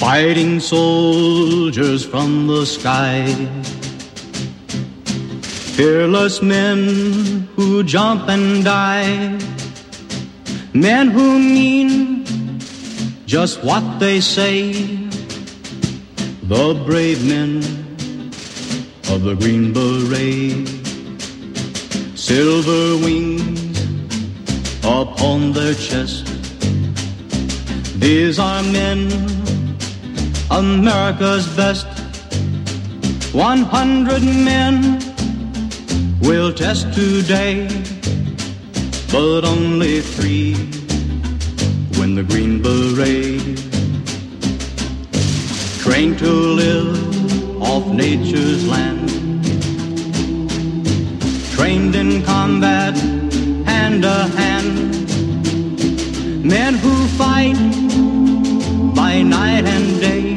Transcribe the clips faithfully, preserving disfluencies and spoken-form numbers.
fighting soldiers from the sky, fearless men who jump and die, men who mean just what they say, the brave men of the Green Beret, silver wings upon their chest. These are men, America's best. One hundred men will test today, but only three win the Green Beret. Trained to live off nature's land, trained in combat hand to hand, men who fight by night and day,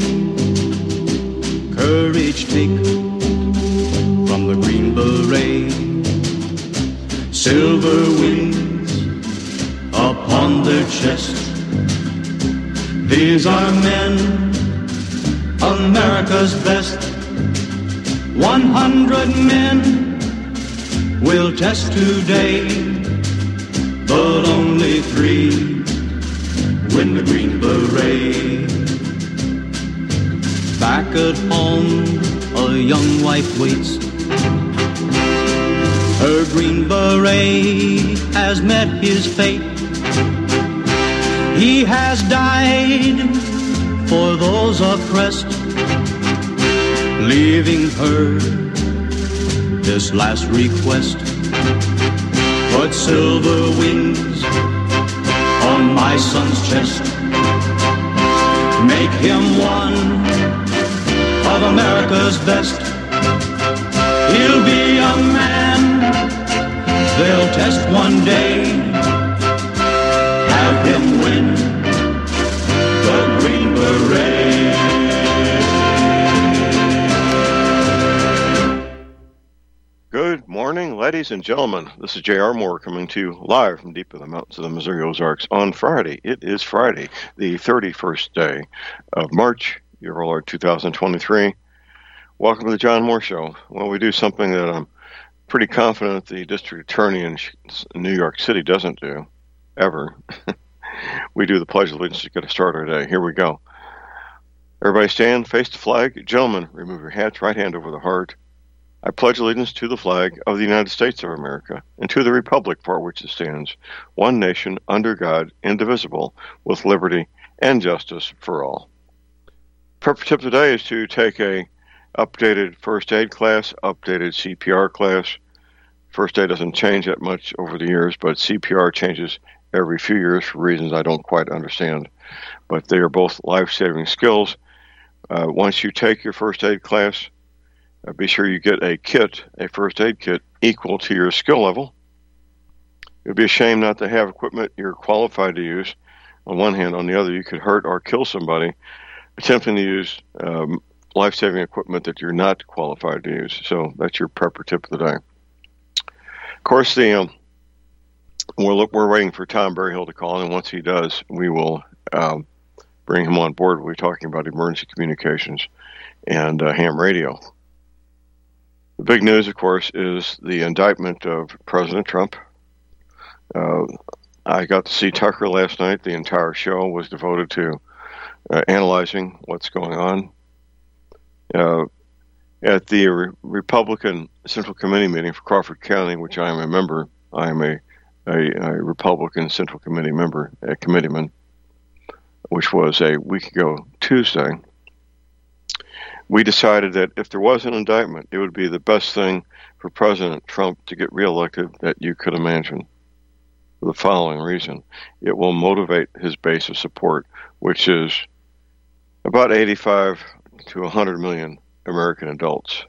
courage take from the Green Beret, silver wings upon their chest. These are men, America's best. One hundred men will test today, but only three win the Green Beret. Back at home, a young wife waits. Her Green Beret has met his fate. He has died for those oppressed, leaving her this last request. Put silver wings on my son's chest. Make him one of America's best. He'll be a man they'll test one day. Have him win the Green Beret. Good morning, ladies and gentlemen. This is J R. Moore coming to you live from deep in the mountains of the Missouri Ozarks on Friday. It is Friday, the thirty-first day of March, year of our Lord two thousand twenty-three. Welcome to the John Moore Show. Well, we do something that I'm pretty confident the district attorney in New York City doesn't do, ever. We do the Pledge of Allegiance to get us started today. Here we go. Everybody stand, face the flag. Gentlemen, remove your hats, right hand over the heart. I pledge allegiance to the flag of the United States of America and to the republic for which it stands, one nation, under God, indivisible, with liberty and justice for all. Purpose tip today is to take a updated first aid class, updated C P R class. First aid doesn't change that much over the years, but C P R changes every few years for reasons I don't quite understand. But they are both life-saving skills. Uh, once you take your first aid class, uh, be sure you get a kit, a first aid kit, equal to your skill level. It would be a shame not to have equipment you're qualified to use. On one hand, on the other, you could hurt or kill somebody attempting to use um, life-saving equipment that you're not qualified to use. So that's your prepper tip of the day. Of course, the um, we're, look, we're waiting for Tom Berryhill to call in, and once he does, we will um, bring him on board. We'll be talking about emergency communications and uh, ham radio. The big news, of course, is the indictment of President Trump. Uh, I got to see Tucker last night. The entire show was devoted to uh, analyzing what's going on. Uh, at the Re- Republican Central Committee meeting for Crawford County, which I am a member, I am a, a, a Republican Central Committee member, a committeeman, which was a week ago Tuesday. We decided that if there was an indictment, it would be the best thing for President Trump to get reelected that you could imagine. For the following reason: it will motivate his base of support, which is about eighty-five to one hundred million American adults.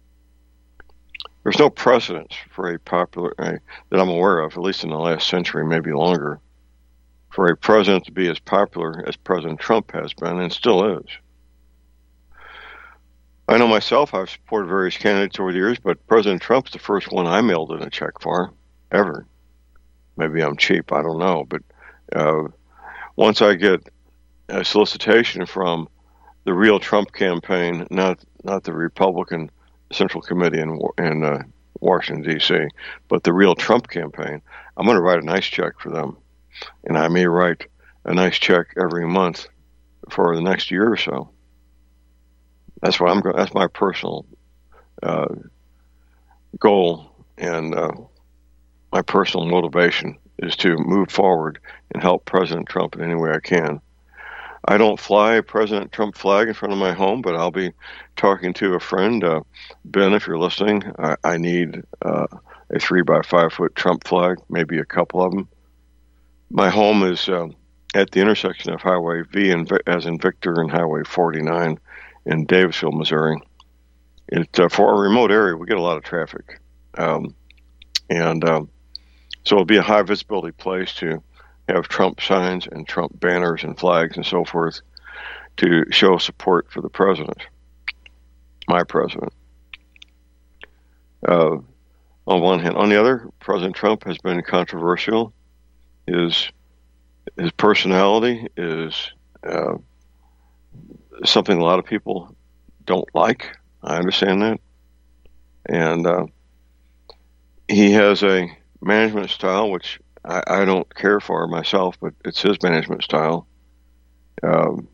There's no precedent for a popular, a, that I'm aware of, at least in the last century, maybe longer, for a president to be as popular as President Trump has been and still is. I know myself, I've supported various candidates over the years, but President Trump's the first one I mailed in a check for, ever. Maybe I'm cheap, I don't know. But uh, once I get a solicitation from the real Trump campaign, not not the Republican Central Committee in in uh, Washington D C, but the real Trump campaign, I'm going to write a nice check for them, and I may write a nice check every month for the next year or so. That's what I'm going. That's my personal uh, goal, and uh, my personal motivation is to move forward and help President Trump in any way I can. I don't fly a President Trump flag in front of my home, but I'll be talking to a friend. Uh, Ben, if you're listening, I, I need uh, a three by five foot Trump flag, maybe a couple of them. My home is uh, at the intersection of Highway V, and as in Victor, and Highway forty-nine in Davisville, Missouri. It, uh, for a remote area, we get a lot of traffic. Um, and um, so it'll be a high visibility place to have Trump signs and Trump banners and flags and so forth to show support for the president, my president. Uh, on one hand. On the other, President Trump has been controversial. His, his personality is uh, something a lot of people don't like. I understand that. And uh, he has a management style which I, I don't care for myself, but it's his management style. Um,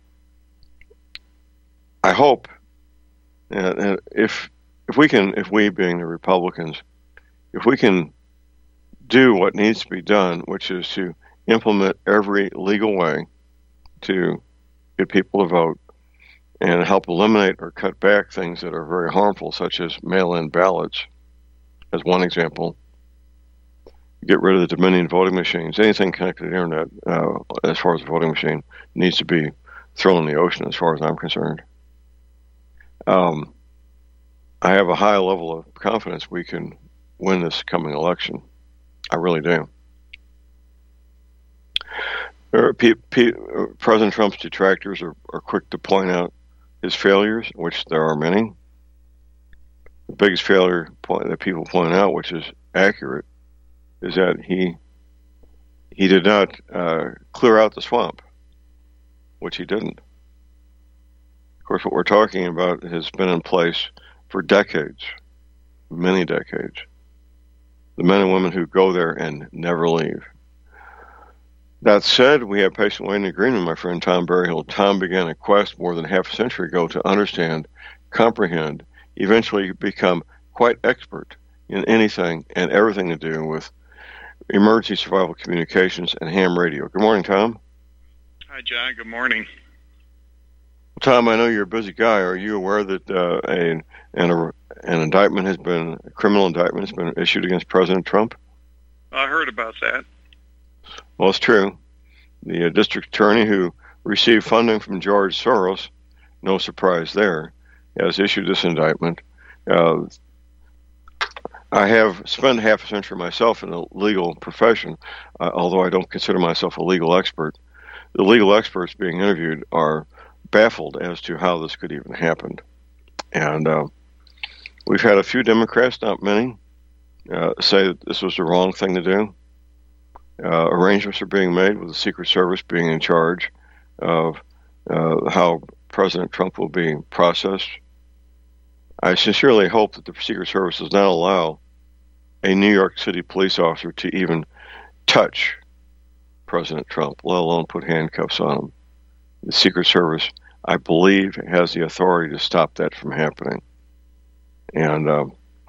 I hope, and, and if if we can, if we being the Republicans, if we can do what needs to be done, which is to implement every legal way to get people to vote and help eliminate or cut back things that are very harmful, such as mail-in ballots, as one example. Get rid of the Dominion voting machines. Anything connected to the internet, uh, as far as the voting machine, needs to be thrown in the ocean, as far as I'm concerned. Um, I have a high level of confidence we can win this coming election. I really do. There P- P- President Trump's detractors are, are quick to point out his failures, which there are many. The biggest failure point that people point out, which is accurate, is that he he did not uh, clear out the swamp, which he didn't. Of course, what we're talking about has been in place for decades, many decades. The men and women who go there and never leave. That said, we have patient waiting agreement, my friend Tom Berryhill. Tom began a quest more than half a century ago to understand, comprehend, eventually become quite expert in anything and everything to do with emergency survival communications and ham radio. Good morning, Tom. Hi, John. Good morning. Well, Tom, I know you're a busy guy. Are you aware that uh, a, an, a, an indictment has been, a criminal indictment has been issued against President Trump? I heard about that. Well, it's true. The uh, district attorney who received funding from George Soros, no surprise there, has issued this indictment. Uh, I have spent half a century myself in the legal profession, uh, although I don't consider myself a legal expert. The legal experts being interviewed are baffled as to how this could even happen. And uh, we've had a few Democrats, not many, uh, say that this was the wrong thing to do. Uh, arrangements are being made with the Secret Service being in charge of uh, how President Trump will be processed. I sincerely hope that the Secret Service does not allow a New York City police officer to even touch President Trump, let alone put handcuffs on him. The Secret Service, I believe, has the authority to stop that from happening. And uh,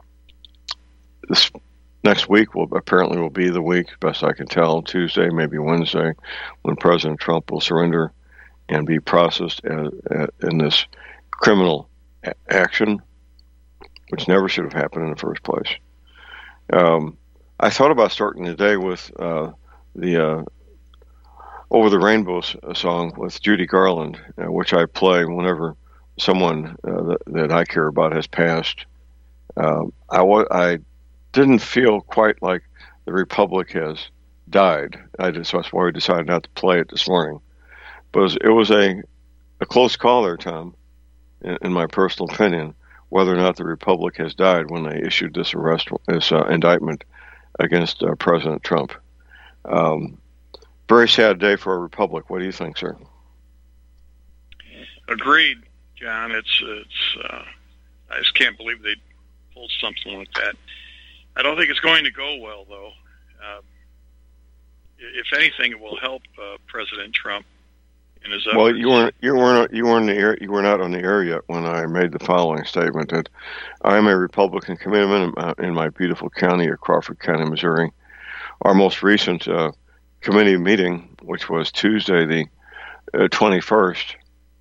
this next week will apparently will be the week, best I can tell, Tuesday, maybe Wednesday, when President Trump will surrender and be processed as, as, in this criminal a- action, which never should have happened in the first place. Um, I thought about starting the day with uh, the uh, Over the Rainbow song with Judy Garland, uh, which I play whenever someone uh, that, that I care about has passed. Uh, I, w- I didn't feel quite like the Republic has died. I just, that's why I decided not to play it this morning. But it was, it was a, a close call there, Tom, in, in my personal opinion, whether or not the Republic has died when they issued this arrest, this uh, indictment against uh, President Trump. Um, very sad day for our Republic. What do you think, sir? Agreed. John. It's it's. Uh, I just can't believe they pulled something like that. I don't think it's going to go well, though. Uh, if anything, it will help uh, President Trump in his efforts. Well, you weren't you weren't you weren't in the air, you were not on the air yet when I made the following statement that I am a Republican commitment in my, in my beautiful county of Crawford County, Missouri. Our most recent uh, committee meeting, which was Tuesday the uh, twenty-first,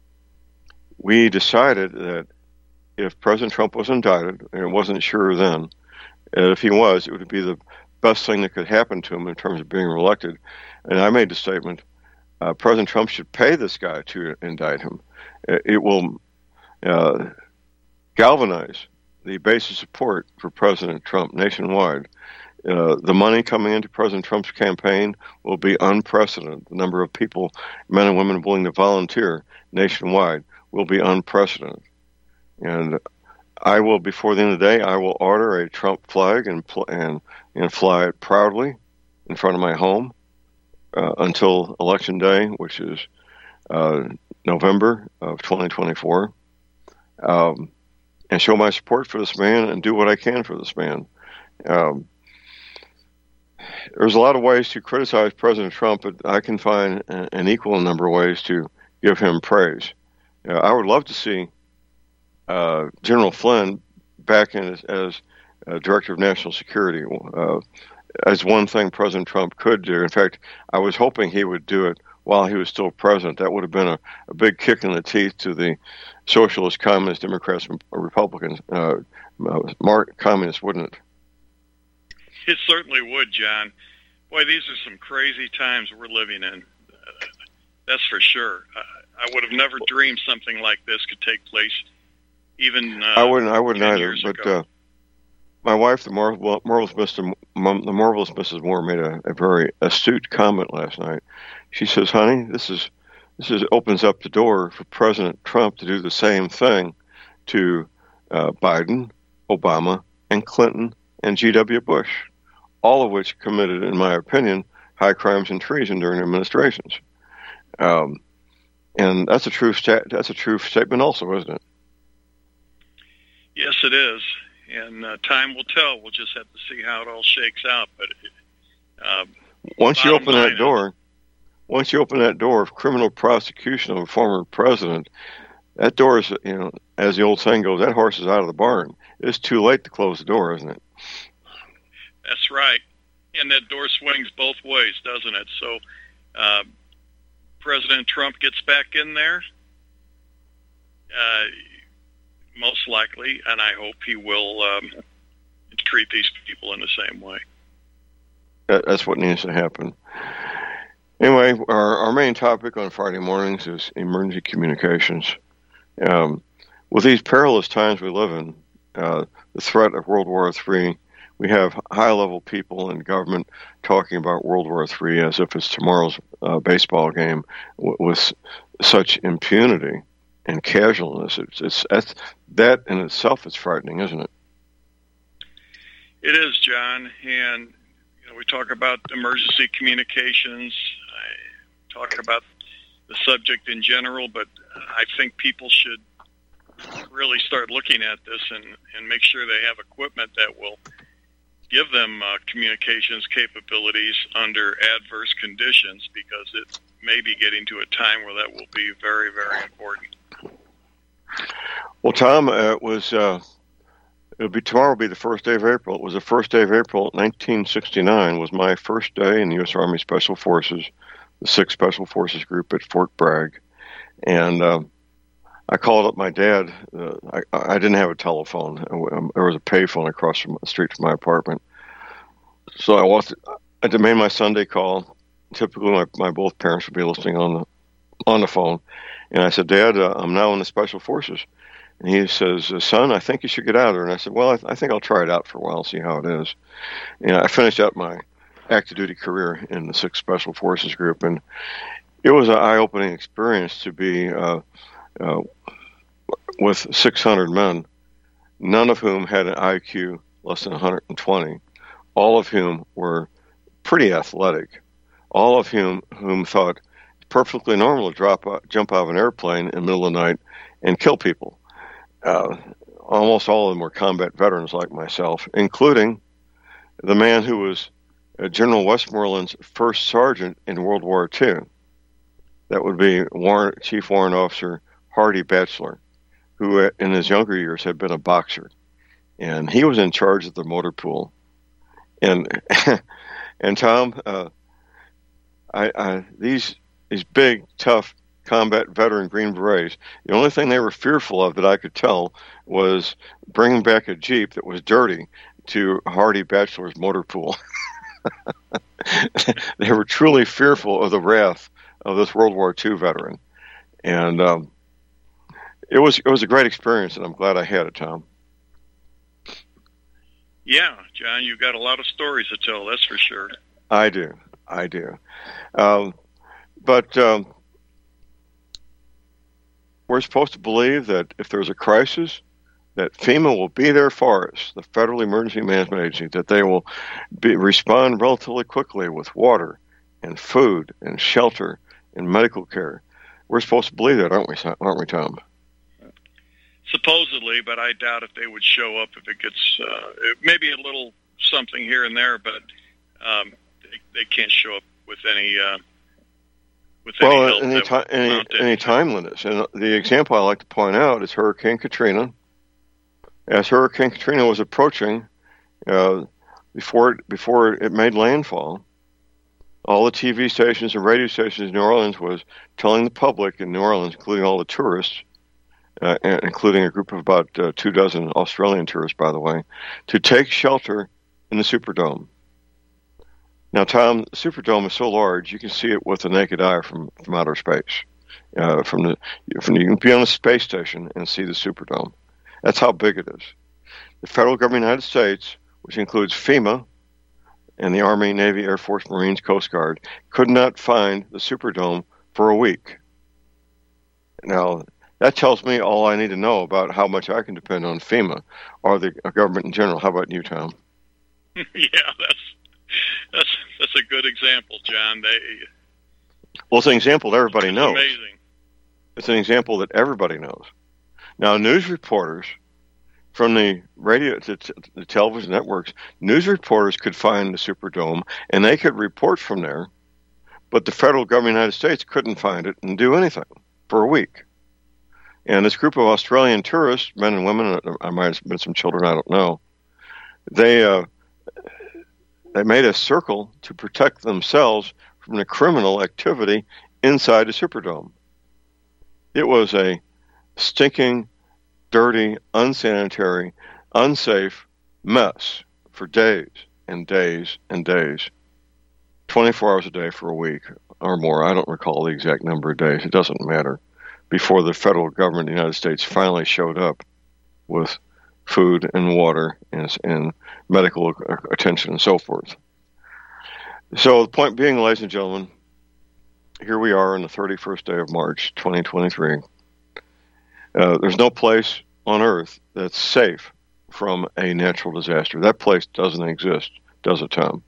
we decided that if President Trump was indicted, and it wasn't sure then, and if he was, it would be the best thing that could happen to him in terms of being reelected. And I made the statement, uh, President Trump should pay this guy to indict him. It will uh, galvanize the base of support for President Trump nationwide. Uh, the money coming into President Trump's campaign will be unprecedented. The number of people, men and women, willing to volunteer nationwide will be unprecedented. And I will, before the end of the day, I will order a Trump flag and pl- and and fly it proudly in front of my home uh, until Election Day, which is uh, November of twenty twenty-four, um, and show my support for this man and do what I can for this man. Um, there's a lot of ways to criticize President Trump, but I can find an equal number of ways to give him praise. Uh, I would love to see Uh, General Flynn back in as, as uh, Director of National Security uh, as one thing President Trump could do. In fact, I was hoping he would do it while he was still president. That would have been a, a big kick in the teeth to the socialist, communist, Democrats, and Republicans, uh, Mark, communists, wouldn't it? It certainly would, John. Boy, these are some crazy times we're living in. Uh, that's for sure. Uh, I would have never dreamed something like this could take place. Even uh, I wouldn't. I wouldn't either. But uh, my wife, the marvelous, marvelous Mister M- the marvelous Missus Moore, made a, a very astute comment last night. She says, "Honey, this is this is opens up the door for President Trump to do the same thing to uh, Biden, Obama, and Clinton and G W Bush, all of which committed, in my opinion, high crimes and treason during their administrations." Um, and that's a true stat. That's a true statement, also, isn't it? Yes, it is, and uh, time will tell. We'll just have to see how it all shakes out. But uh, once you open that door, is, once you open that door of criminal prosecution of a former president, that door is, you know, as the old saying goes, that horse is out of the barn. It's too late to close the door, isn't it? That's right, and that door swings both ways, doesn't it? So, uh, President Trump gets back in there. Uh, Most likely, and I hope he will um, treat these people in the same way. That's what needs to happen. Anyway, our, our main topic on Friday mornings is emergency communications. Um, with these perilous times we live in, uh, the threat of World War Three, we have high-level people in government talking about World War Three as if it's tomorrow's uh, baseball game w- with such impunity and casualness. It's, it's, it's that in itself is frightening, isn't it? It is, John. And you know, we talk about emergency communications, I talk about the subject in general, but I think people should really start looking at this and, and make sure they have equipment that will give them uh, communications capabilities under adverse conditions, because it may be getting to a time where that will be very, very important. Well, Tom, uh, it was uh, it'll be tomorrow. Will be the first day of April. It was the first day of April, nineteen sixty-nine. Was my first day in the U S Army Special Forces, the sixth Special Forces Group at Fort Bragg, and uh, I called up my dad. Uh, I, I didn't have a telephone. There was a payphone across from the street from my apartment. So I walked. I made my Sunday call. Typically, my, my both parents would be listening on the on the phone, and I said, "Dad, uh, I'm now in the Special Forces." And he says, "Son, I think you should get out of there." And I said, "Well, I, th- I think I'll try it out for a while and see how it is." And I finished out my active duty career in the sixth Special Forces Group, and it was an eye-opening experience to be uh, uh, with six hundred men, none of whom had an I Q less than one hundred twenty, all of whom were pretty athletic, all of whom whom thought it's perfectly normal to drop out, jump out of an airplane in the middle of the night and kill people. Uh, almost all of them were combat veterans like myself, including the man who was uh, General Westmoreland's first sergeant in World War Two. That would be Warrant, Chief Warrant Officer Hardy Batchelor, who uh, in his younger years had been a boxer. And he was in charge of the motor pool. And and Tom, uh, I, I, these these big, tough combat veteran Green Berets, the only thing they were fearful of that I could tell was bringing back a Jeep that was dirty to Hardy Batchelor's motor pool. They were truly fearful of the wrath of this World War Two veteran. And um, it was it was a great experience, and I'm glad I had it, Tom. Yeah, John, you've got a lot of stories to tell, that's for sure. I do. I do. Um, but um, we're supposed to believe that if there's a crisis, that FEMA will be there for us, the Federal Emergency Management Agency, that they will be, respond relatively quickly with water and food and shelter and medical care. We're supposed to believe that, aren't we, aren't we, Tom? Supposedly, but I doubt if they would show up if it gets uh, maybe a little something here and there, but um, they, they can't show up with any uh, with any well, help. any, ti- any, any timeliness. And the example I like to point out is Hurricane Katrina. As Hurricane Katrina was approaching, uh, before it, before it made landfall, all the T V stations and radio stations in New Orleans was telling the public in New Orleans, including all the tourists, uh, including a group of about uh, two dozen Australian tourists, by the way, to take shelter in the Superdome. Now, Tom, the Superdome is so large you can see it with the naked eye from, from outer space. Uh, from the from you can be on a space station and see the Superdome. That's how big it is. The federal government of the United States, which includes FEMA and the Army, Navy, Air Force, Marines, Coast Guard, could not find the Superdome for a week. Now, that tells me all I need to know about how much I can depend on FEMA or the government in general. How about you, Tom? Yeah, that's that's that's a good example, John. They, well, it's an example that everybody knows. Amazing. It's an example that everybody knows. Now, news reporters from the radio to t- the television networks, news reporters could find the Superdome, and they could report from there, but the federal government of the United States couldn't find it and do anything for a week. And this group of Australian tourists, men and women, I might have been some children, I don't know, they uh, they made a circle to protect themselves from the criminal activity inside the Superdome. It was a stinking, dirty, unsanitary, unsafe mess for days and days and days, twenty-four hours a day for a week or more. I don't recall the exact number of days. It doesn't matter. Before the federal government of the United States finally showed up with food and water and, and medical attention and so forth. So the point being, ladies and gentlemen, here we are on the thirty-first day of March, twenty twenty-three. Uh, there's no place on Earth that's safe from a natural disaster. That place doesn't exist, does it, Tom?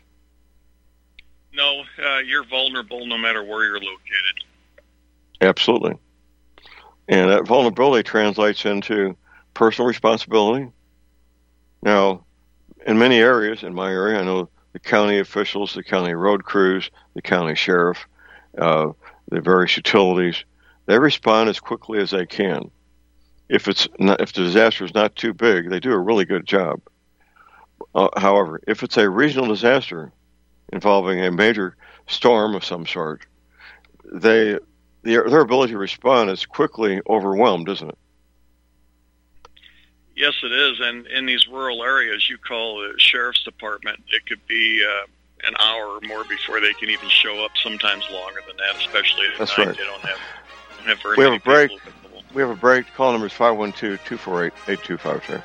No, uh, you're vulnerable no matter where you're located. Absolutely. And that vulnerability translates into personal responsibility. Now, in many areas, in my area, I know the county officials, the county road crews, the county sheriff, uh, the various utilities, they respond as quickly as they can. If it's not, if the disaster is not too big, they do a really good job. Uh, however, if it's a regional disaster involving a major storm of some sort, they their, their ability to respond is quickly overwhelmed, isn't it? Yes, it is. And in these rural areas, you call the sheriff's department. It could be uh, an hour or more before they can even show up. Sometimes longer than that, especially at That's night. right. They don't have. Have very we have many a break. people. We have a break. Call number is five one two, two four eight, eight two five two.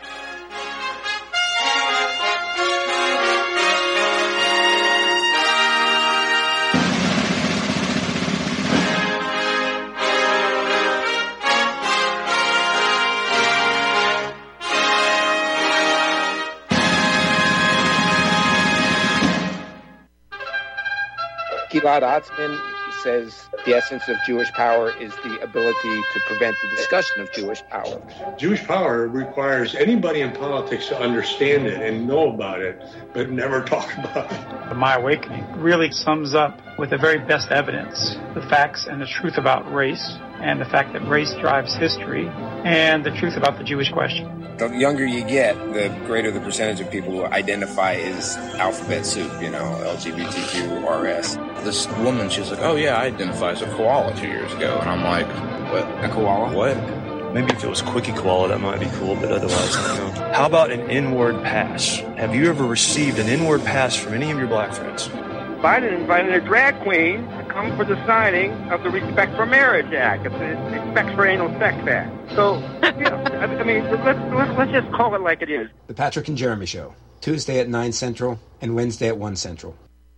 Gilad Atzmon says the essence of Jewish power is the ability to prevent the discussion of Jewish power. Jewish power requires anybody in politics to understand it and know about it, but never talk about it. My Awakening really sums up with the very best evidence the facts and the truth about race, and the fact that race drives history, and the truth about the Jewish question. The younger you get, the greater the percentage of people who identify as alphabet soup, you know, L G B T Q, R S. This woman, she's like, oh yeah, I identify as a koala two years ago. And I'm like, what? A koala? What? Maybe if it was Quickie Koala, that might be cool, but otherwise, I don't know. How about an inward pass? Have you ever received an inward pass from any of your black friends? Biden invited a drag queen to come for the signing of the Respect for Marriage Act, the Respect for Anal Sex Act. So, you know, I mean, let's, let's, let's just call it like it is. The Patrick and Jeremy Show, Tuesday at nine Central and Wednesday at one Central.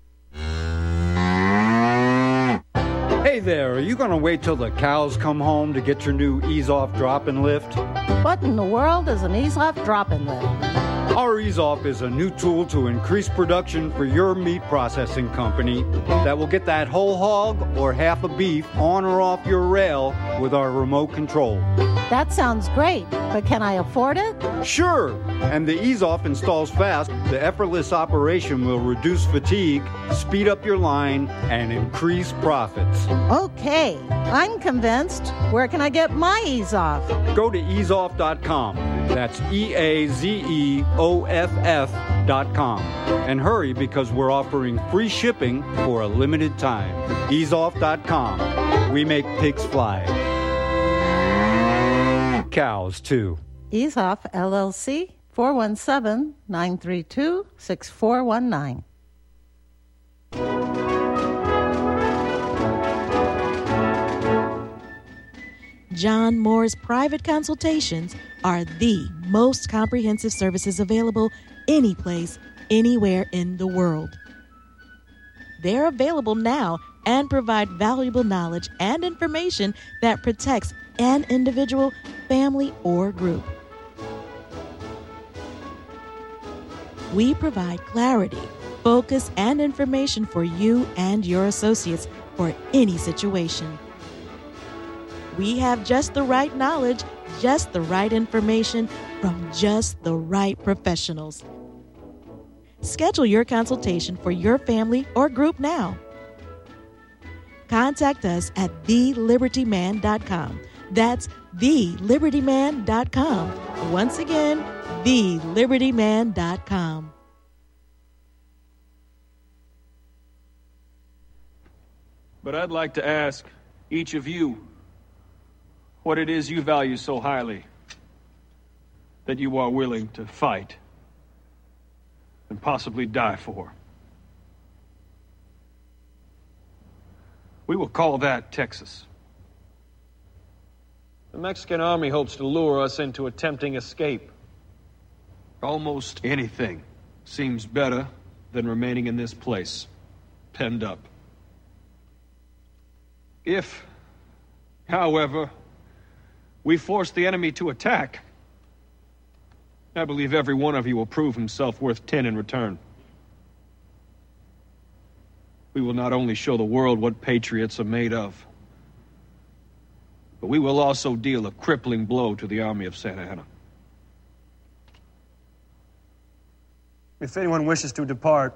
Hey there, are you going to wait till the cows come home to get your new ease-off drop-and lift? What in the world is an ease-off drop-and lift? Our ease-off is a new tool to increase production for your meat processing company that will get that whole hog or half a beef on or off your rail with our remote control. That sounds great, but can I afford it? Sure, and the ease-off installs fast. The effortless operation will reduce fatigue, speed up your line, and increase profits. Okay, I'm convinced. Where can I get my ease-off? Go to ease off dot com. That's E A Z E O F F dot com. And hurry, because we're offering free shipping for a limited time. ease off dot com. We make pigs fly. Cows, too. Ease-Off, L L C, four one seven, nine three two, six four one nine. John Moore's private consultations are the most comprehensive services available any place, anywhere in the world. They're available now and provide valuable knowledge and information that protects an individual, family, or group. We provide clarity, focus, and information for you and your associates for any situation. We have just the right knowledge, just the right information from just the right professionals. Schedule your consultation for your family or group now. Contact us at the liberty man dot com. That's the liberty man dot com. Once again, the liberty man dot com. But I'd like to ask each of you what it is you value so highly that you are willing to fight and possibly die for. We will call that Texas. The Mexican army hopes to lure us into attempting escape. Almost anything seems better than remaining in this place, penned up. If, however, we force the enemy to attack, I believe every one of you will prove himself worth ten in return. We will not only show the world what patriots are made of, but we will also deal a crippling blow to the army of Santa Anna. If anyone wishes to depart,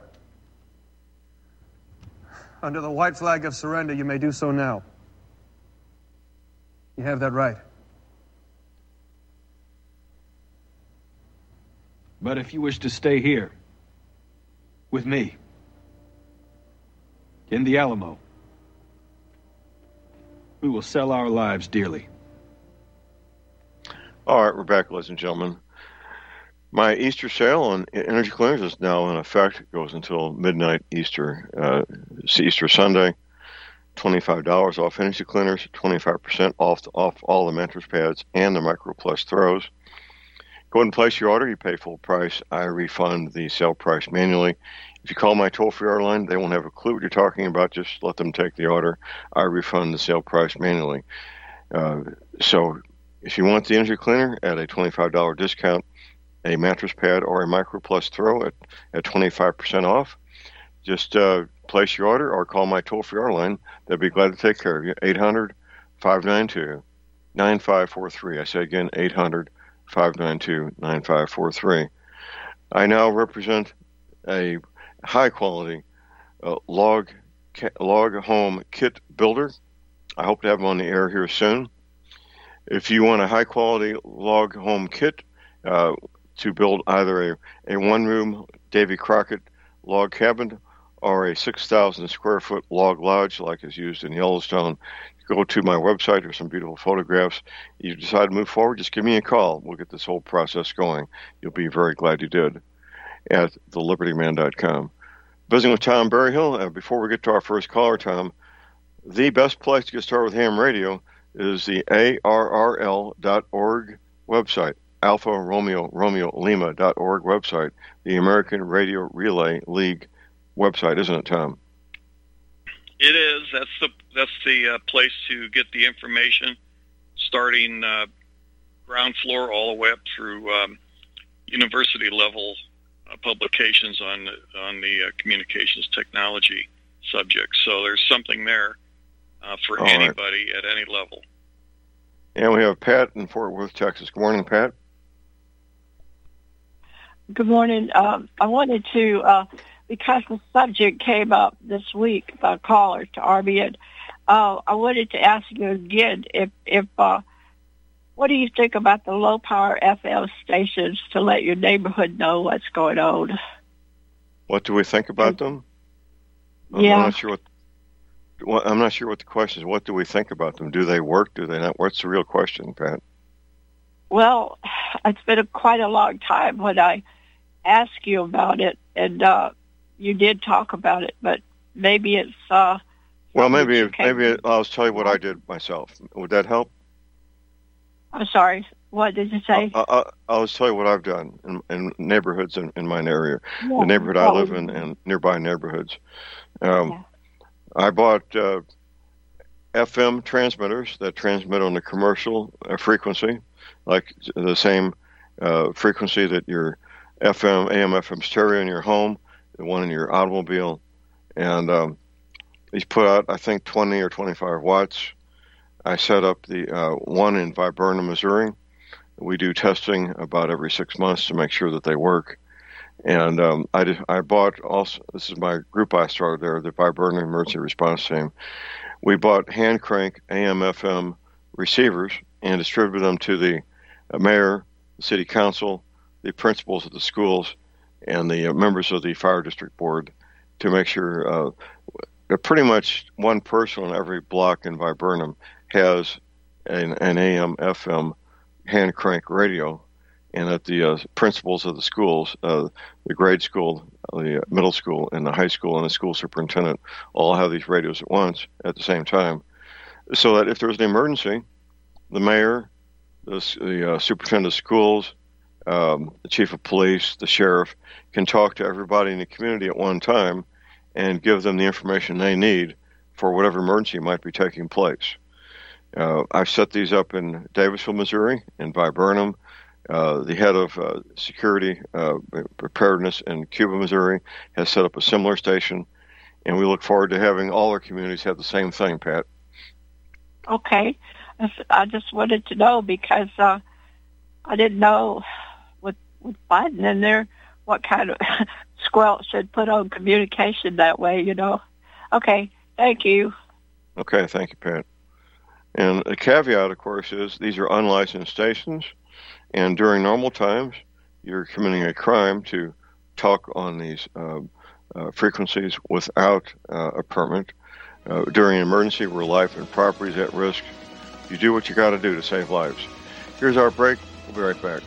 under the white flag of surrender, you may do so now. You have that right. But if you wish to stay here, with me, in the Alamo, we will sell our lives dearly. All right, we're back, ladies and gentlemen. My Easter sale on energy cleaners is now in effect. It goes until midnight Easter, uh, Easter Sunday. twenty-five dollars off energy cleaners, twenty-five percent off, off all the mattress pads and the Micro Plus throws. Go ahead and place your order. You pay full price. I refund the sale price manually. If you call my toll-free order line, they won't have a clue what you're talking about. Just let them take the order. I refund the sale price manually. Uh, so if you want the energy cleaner at a twenty-five dollars discount, a mattress pad or a Micro Plus throw at, at twenty-five percent off, just uh, place your order or call my toll-free order line. They'd be glad to take care of you. eight hundred, five nine two, nine five four three. I say again, eight hundred, five nine two, nine five four three. I now represent a high-quality uh, log log home kit builder. I hope to have them on the air here soon. If you want a high-quality log home kit uh, to build either a, a one-room Davy Crockett log cabin or a six thousand square foot log lodge like is used in Yellowstone, go to my website. There's some beautiful photographs. You decide to move forward, just give me a call. We'll get this whole process going. You'll be very glad you did at the liberty man dot com. Visiting with Tom Berryhill. Uh, before we get to our first caller, Tom, the best place to get started with ham radio is the A R R L dot org website, Alpha Romeo Romeo Lima dot org website, the American Radio Relay League website, isn't it, Tom? It is. That's the that's the uh, place to get the information, starting uh, ground floor all the way up through um, university level uh, publications on on the uh, communications technology subject. So there's something there uh, for all anybody right. at any level. And we have Pat in Fort Worth, Texas. Good morning, Pat. Good morning. Um, I wanted to, uh, because the subject came up this week by callers to R B N, uh, I wanted to ask you again if, if uh, what do you think about the low-power F M stations to let your neighborhood know what's going on? What do we think about them? I'm yeah. not sure what, what. I'm not sure what the question is. What do we think about them? Do they work? Do they not? What's the real question, Pat? Well, it's been a, quite a long time when I asked you about it, and uh, you did talk about it, but maybe it's... Uh, well, maybe maybe I'll tell you what I did myself. Would that help? I'm sorry. What did you say? I, I, I'll tell you what I've done in, in neighborhoods in, in my area, yeah. the neighborhood I live in, and nearby neighborhoods. Um, yeah. I bought uh, F M transmitters that transmit on the commercial uh, frequency, like the same uh, frequency that your F M, A M, F M stereo in your home, the one in your automobile, and um, these put out, I think, twenty or twenty-five watts. I set up the uh, one in Viburnum, Missouri. We do testing about every six months to make sure that they work. And um, I, did, I bought also, this is my group I started there, the Viburnum Emergency Response Team. We bought hand crank A M F M receivers and distributed them to the uh, mayor, the city council, the principals of the schools, and the uh, members of the fire district board to make sure uh, pretty much one person on every block in Viburnum has an, an A M F M hand crank radio, and that the uh, principals of the schools, uh, the grade school, the middle school, and the high school, and the school superintendent all have these radios at once at the same time, so that if there's an emergency, the mayor, the, the uh, superintendent of schools, um, the chief of police, the sheriff can talk to everybody in the community at one time and give them the information they need for whatever emergency might be taking place. Uh, I've set these up in Davisville, Missouri, in Viburnum. Uh, the head of uh, security uh, preparedness in Cuba, Missouri, has set up a similar station, and we look forward to having all our communities have the same thing, Pat. Okay. I just wanted to know because uh, I didn't know with, with Biden in there what kind of squelch should put on communication that way, you know. Okay. Thank you. Okay. Thank you, Pat. And the caveat, of course, is these are unlicensed stations, and during normal times, you're committing a crime to talk on these uh, uh, frequencies without uh, a permit. Uh, during an emergency where life and property is at risk, you do what you got to do to save lives. Here's our break. We'll be right back.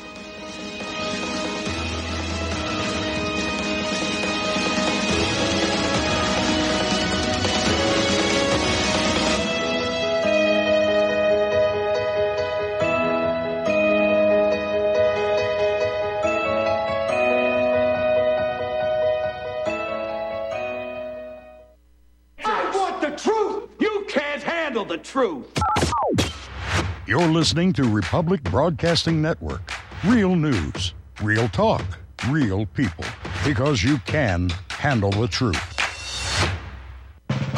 The truth. You're listening to Republic Broadcasting Network. Real news, real talk, real people. Because you can handle the truth.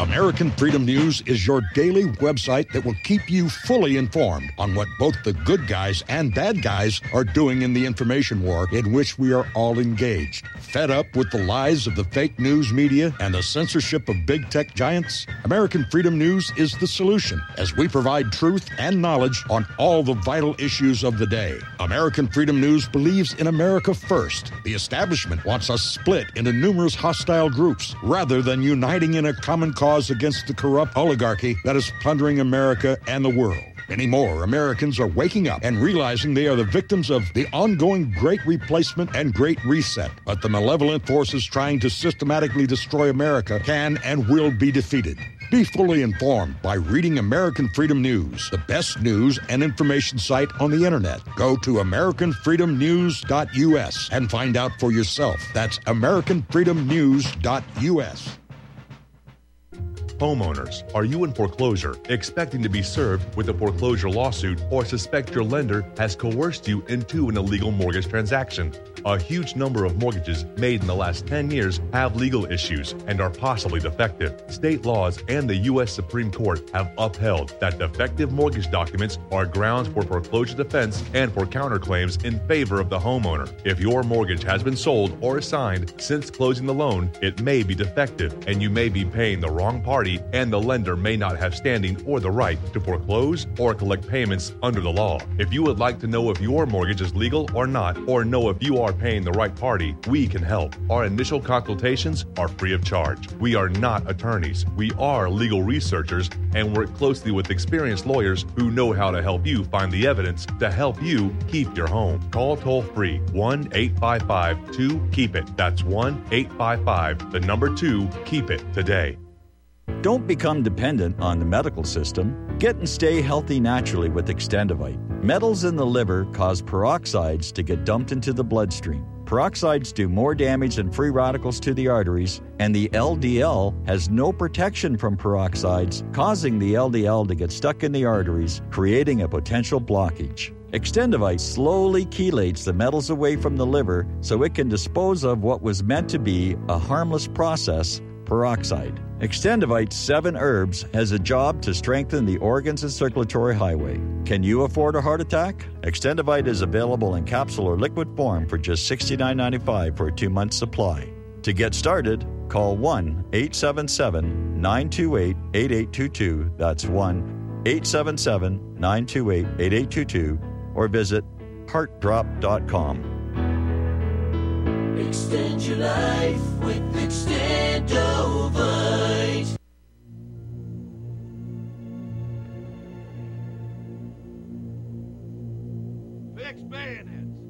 American Freedom News is your daily website that will keep you fully informed on what both the good guys and bad guys are doing in the information war in which we are all engaged. Fed up with the lies of the fake news media and the censorship of big tech giants? American Freedom News is the solution, as we provide truth and knowledge on all the vital issues of the day. American Freedom News believes in America first. The establishment wants us split into numerous hostile groups rather than uniting in a common cause against the corrupt oligarchy that is plundering America and the world. Many more Americans are waking up and realizing they are the victims of the ongoing Great Replacement and Great Reset. But the malevolent forces trying to systematically destroy America can and will be defeated. Be fully informed by reading American Freedom News, the best news and information site on the internet. Go to American Freedom News dot U S and find out for yourself. That's American Freedom News dot U S. Homeowners, are you in foreclosure, expecting to be served with a foreclosure lawsuit, or suspect your lender has coerced you into an illegal mortgage transaction? A huge number of mortgages made in the last ten years have legal issues and are possibly defective. State laws and the U S Supreme Court have upheld that defective mortgage documents are grounds for foreclosure defense and for counterclaims in favor of the homeowner. If your mortgage has been sold or assigned since closing the loan, it may be defective and you may be paying the wrong party, and the lender may not have standing or the right to foreclose or collect payments under the law. If you would like to know if your mortgage is legal or not, or know if you are paying the right party, we can help. Our initial consultations are free of charge. We are not attorneys. We are legal researchers and work closely with experienced lawyers who know how to help you find the evidence to help you keep your home. Call toll-free one eight five five two keep it. That's one eight five five, the number two, keep it today. Don't become dependent on the medical system. Get and stay healthy naturally with Extendivite. Metals in the liver cause peroxides to get dumped into the bloodstream. Peroxides do more damage than free radicals to the arteries, and the L D L has no protection from peroxides, causing the L D L to get stuck in the arteries, creating a potential blockage. Extendivite slowly chelates the metals away from the liver so it can dispose of what was meant to be a harmless process, peroxide. Extendivite seven Herbs has a job to strengthen the organs and circulatory highway. Can you afford a heart attack? Extendivite is available in capsule or liquid form for just sixty-nine ninety-five for a two-month supply. To get started, call one eight seven seven nine two eight eight eight two two. That's one eight seven seven nine two eight eight eight two two, or visit heart drop dot com. Extend your life with Extendovite. Fix bayonets.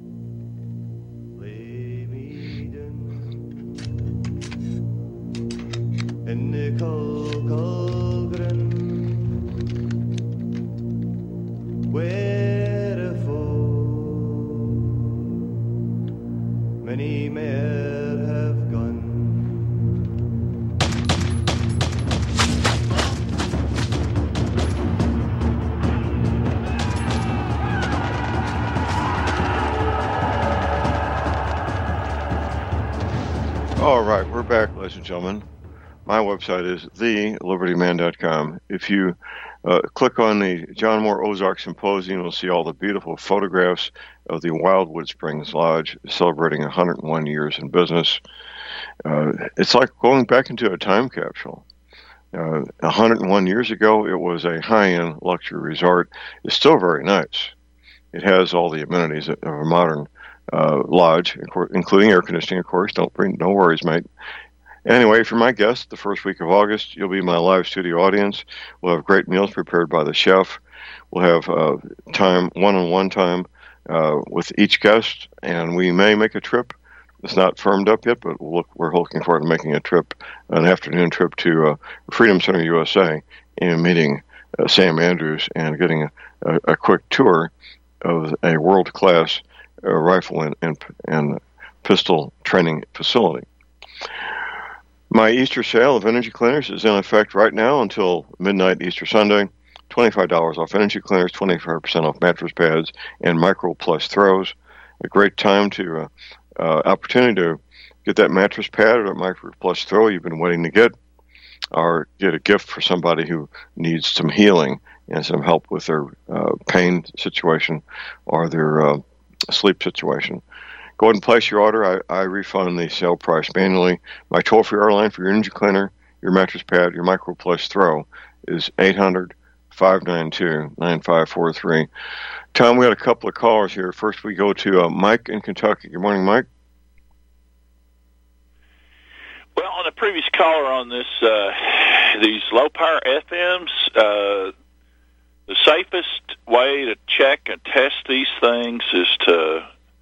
Lay me down in the cold, cold ground, where the foe many men have gone. All right, we're back, ladies and gentlemen. My website is the liberty man dot com. If you uh, click on the John Moore Ozark Symposium, you'll see all the beautiful photographs of the Wildwood Springs Lodge celebrating one hundred one years in business. Uh, it's like going back into a time capsule. Uh, one hundred one years ago, it was a high-end luxury resort. It's still very nice. It has all the amenities of a modern uh, lodge, including air conditioning, of course. Don't bring, no worries, mate. Anyway, for my guest, the first week of August, you'll be my live studio audience. We'll have great meals prepared by the chef. We'll have uh, time, one-on-one time uh, with each guest, and we may make a trip. It's not firmed up yet, but we'll look, we're looking forward to making a trip, an afternoon trip to uh, Freedom Center U S A and meeting uh, Sam Andrews and getting a, a, a quick tour of a world-class uh, rifle and, and, and pistol training facility. My Easter sale of energy cleaners is in effect right now until midnight Easter Sunday. twenty-five dollars off energy cleaners, twenty-five percent off mattress pads, and Micro Plus throws. A great time to, uh, uh, opportunity to get that mattress pad or that Micro Plus throw you've been waiting to get. or get a gift for somebody who needs some healing and some help with their uh, pain situation or their uh, sleep situation, go ahead and place your order. I, I refund the sale price manually. My toll-free airline for your energy cleaner, your mattress pad, your micro plus throw is eight hundred, five nine two, nine five four three. Tom, we had a couple of callers here. First, we go to uh, Mike in Kentucky. Good morning, Mike. Well, on the previous caller on this, uh, these low-power F Ms, uh, the safest way to check and test these things is to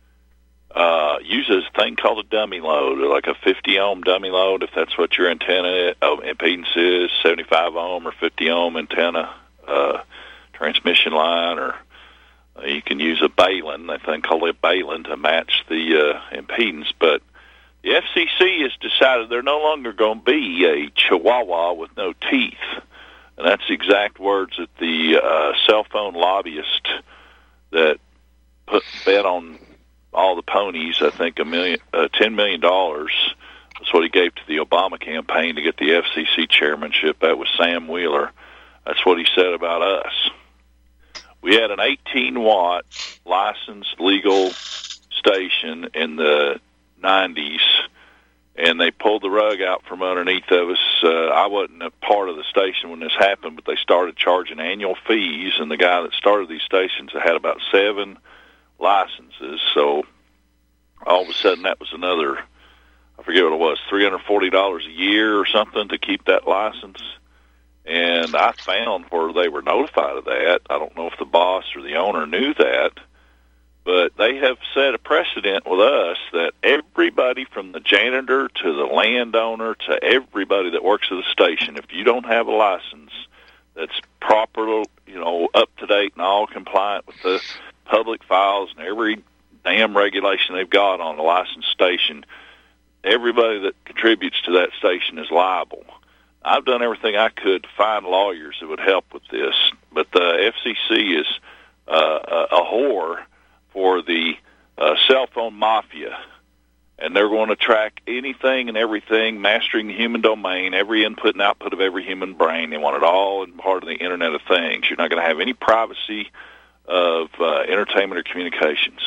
uh, use a thing called a dummy load, or like a fifty ohm dummy load, if that's what your antenna uh, impedance is, seventy-five ohm or fifty ohm antenna uh, transmission line, or uh, you can use a Balun, a thing called a Balun, to match the uh, impedance. But the F C C has decided they're no longer going to be a chihuahua with no teeth. And that's the exact words that the uh, cell phone lobbyist that put bet on all the ponies, I think a million, uh, ten million dollars. That's what he gave to the Obama campaign to get the F C C chairmanship. That was Sam Wheeler. That's what he said about us. We had an eighteen watt licensed legal station in the nineties, and they pulled the rug out from underneath of us. Uh, I wasn't a part of the station when this happened, but they started charging annual fees, and the guy that started these stations had about seven licenses. So all of a sudden that was another, I forget what it was, three hundred forty dollars a year or something to keep that license. And I found where they were notified of that. I don't know if the boss or the owner knew that, but they have set a precedent with us that everybody from the janitor to the landowner to everybody that works at the station, if you don't have a license that's proper, you know, up to date and all compliant with the public files and every damn regulation they've got on a licensed station, everybody that contributes to that station is liable. I've done everything I could to find lawyers that would help with this, but the F C C is uh, a whore for the uh, cell phone mafia, and they're going to track anything and everything, mastering the human domain, every input and output of every human brain. They want it all in part of the Internet of Things. You're not going to have any privacy of uh, entertainment or communications.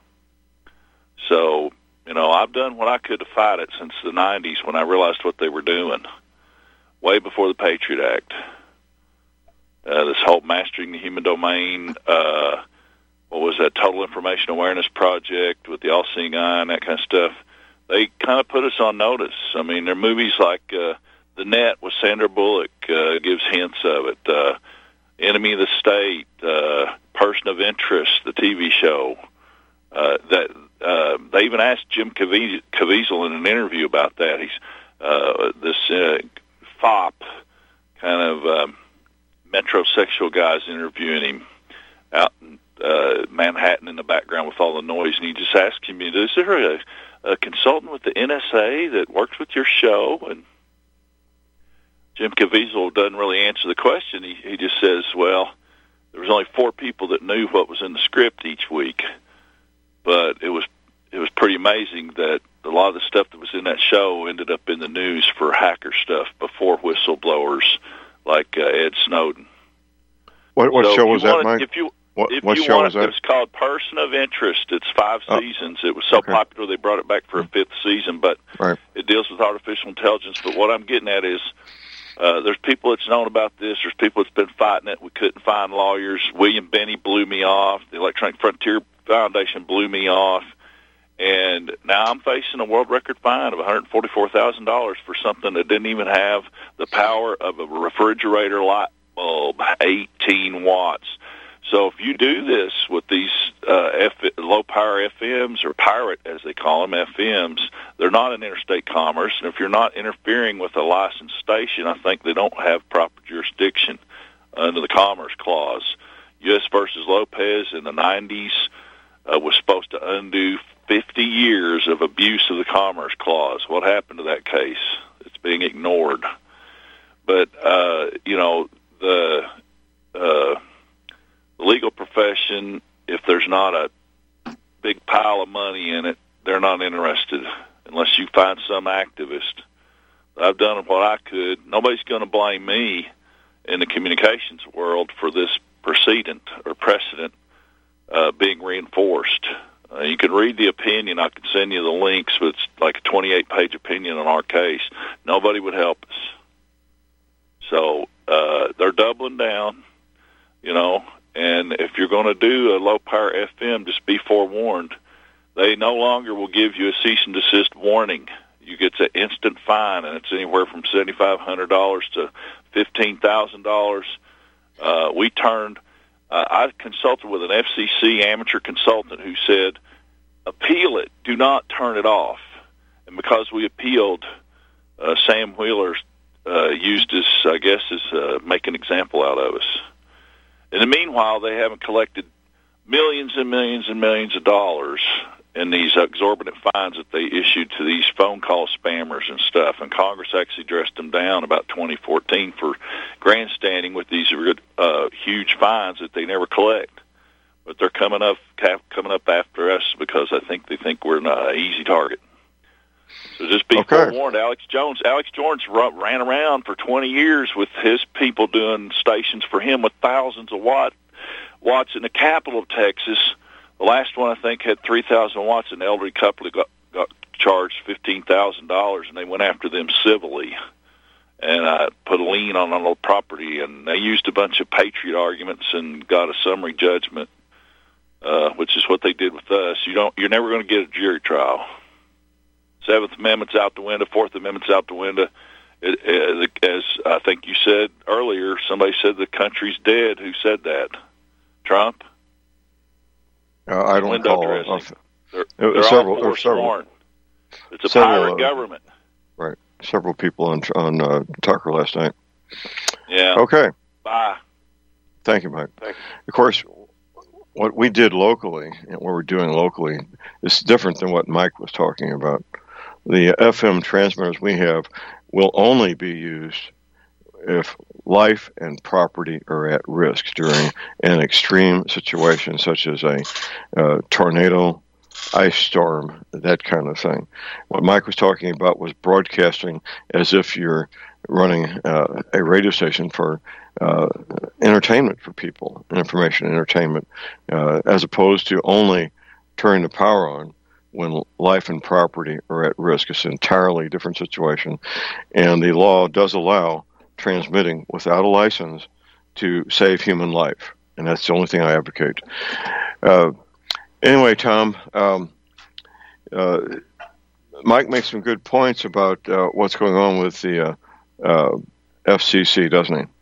So, you know, I've done what I could to fight it since the nineties when I realized what they were doing, way before the Patriot Act. Uh, this whole mastering the human domain, uh, what was that, Total Information Awareness Project with the All-Seeing Eye and that kind of stuff, they kind of put us on notice. I mean, there are movies like uh, The Net with Sandra Bullock, uh, gives hints of it, uh, Enemy of the State, uh, Person of Interest, the T V show. Uh, that uh, they even asked Jim Caviezel in an interview about that. He's uh, this uh, F O P kind of um, metrosexual guys interviewing him out in uh, Manhattan in the background with all the noise, and he just asked him, "Is there a, a consultant with the N S A that works with your show?" And Jim Caviezel doesn't really answer the question. He, he just says, "Well, there was only four people that knew what was in the script each week, but it was it was pretty amazing that a lot of the stuff that was in that show ended up in the news for hacker stuff before whistleblowers like uh, Ed Snowden." What, what so show was that, wanted, Mike? If you, what if what you show wanted, was that? It's called Person of Interest. It's five oh. seasons. It was so okay. popular they brought it back for a fifth season, but right. it deals with artificial intelligence. But what I'm getting at is uh, there's people that's known about this. There's people that's been fighting it. We couldn't find lawyers. William Benny blew me off. The Electronic Frontier Foundation blew me off. And now I'm facing a world record fine of one hundred forty-four thousand dollars for something that didn't even have the power of a refrigerator light bulb, eighteen watts. So if you do this with these uh, F- low-power F Ms, or pirate, as they call them, F Ms, they're not in interstate commerce. And if you're not interfering with a licensed station, I think they don't have proper jurisdiction under the Commerce Clause. U S versus Lopez in the nineties uh, was supposed to undo fifty years of abuse of the Commerce Clause. What happened to that case? It's being ignored. But, uh, you know, the... Uh, The legal profession, if there's not a big pile of money in it, they're not interested unless you find some activist. The I've done what I could. Nobody's going to blame me in the communications world for this precedent or precedent uh, being reinforced. Uh, you can read the opinion. I can send you the links, but it's like a twenty-eight page opinion on our case. Nobody would help us. So uh, they're doubling down, you know, and if you're going to do a low-power F M, just be forewarned. They no longer will give you a cease and desist warning. You get an instant fine, and it's anywhere from seven thousand five hundred dollars to fifteen thousand dollars. Uh, we turned, uh, I consulted with an F C C amateur consultant who said, appeal it, do not turn it off. And because we appealed, uh, Sam Wheeler uh, used us, I guess, as uh, make an example out of us. In the meanwhile, they haven't collected millions and millions and millions of dollars in these exorbitant fines that they issued to these phone call spammers and stuff. And Congress actually dressed them down about twenty fourteen for grandstanding with these uh, huge fines that they never collect. But they're coming up coming up after us because I think they think we're an easy target. So just be okay. forewarned. Alex Jones, Alex Jones ran around for twenty years with his people doing stations for him with thousands of watt, watts in the capital of Texas. The last one, I think, had three thousand watts, and the elderly couple got, got charged fifteen thousand dollars, and they went after them civilly. And I put a lien on a little property, and they used a bunch of patriot arguments and got a summary judgment, uh, which is what they did with us. You don't, you're never going to get a jury trial. Seventh Amendment's out the window, Fourth Amendment's out the window. It, it, as I think you said earlier, somebody said the country's dead. Who said that? Trump? Uh, I don't Window call dressing. it. They're, There they're several, all there several, forsworn. It's a several, pirate uh, government. Right. Several people on on uh, Tucker last night. Yeah. Okay. Bye. Thank you, Mike. Thank you. Of course, what we did locally and what we're doing locally is different than what Mike was talking about. The F M transmitters we have will only be used if life and property are at risk during an extreme situation such as a uh, tornado, ice storm, that kind of thing. What Mike was talking about was broadcasting as if you're running uh, a radio station for uh, entertainment for people, information entertainment, uh, as opposed to only turning the power on when life and property are at risk. It's an entirely different situation, and the law does allow transmitting without a license to save human life, and that's the only thing I advocate. Uh, anyway, Tom, um, uh, Mike makes some good points about uh, what's going on with the uh, uh, F C C, doesn't he?